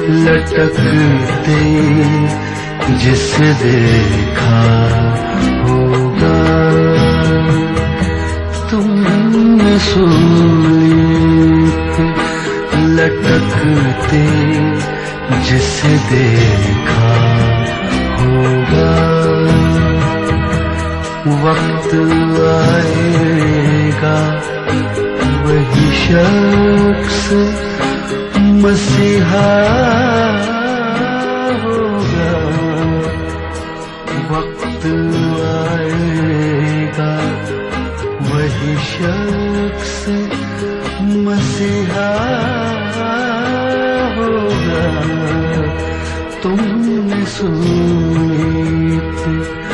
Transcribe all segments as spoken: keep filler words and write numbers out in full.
लटकते जिसे देखा होगा तुमने सूली पे लटकते जिसे देखा होगा वक्त आएगा वही शख्स मसीहा होगा वक्त आएगा वही शख्स मसीहा होगा तुमने सूली पे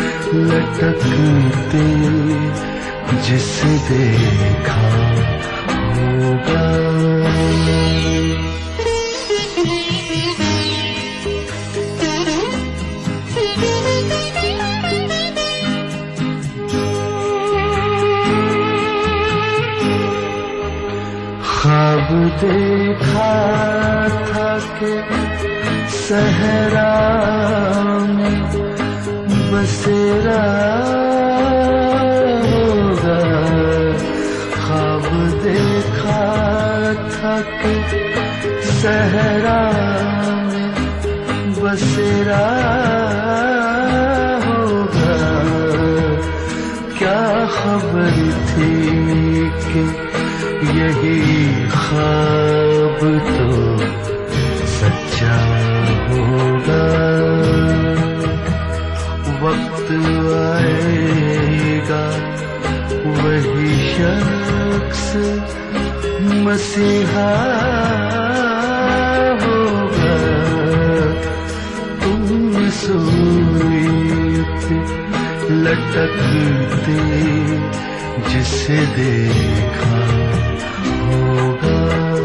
लटकते जिसे देखा होगा ख्वाब देखा था कि सहरा में बसेरा होगा ख्वाब देखा था कि सहरा में बसेरा होगा क्या खबर थी कि यही ख्वाब तो सच्चा होगा वक्त आएगा वही शख्स मसीहा होगा तुम सूली पे लटकते जिसे देखा होगा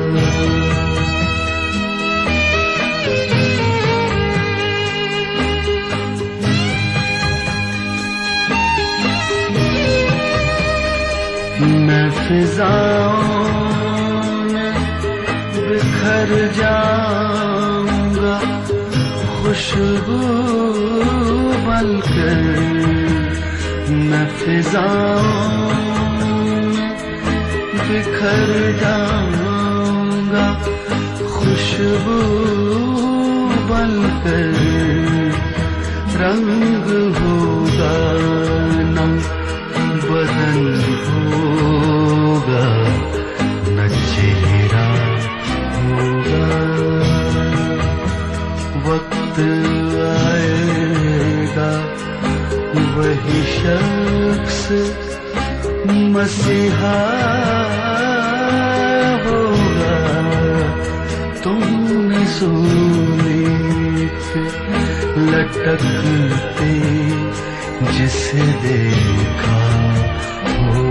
मैं फिजाओं में बिखर जाऊंगा खुशबू बनकर मैं फिजाओं में बिखर जाऊंगा खुशबू बनकर रंग होगा न बदन होगा न चेहरा होगा वक्त आएगा वही शख्स मसीहा होगा तुमने सूली पे लटकते जिसे देखा हो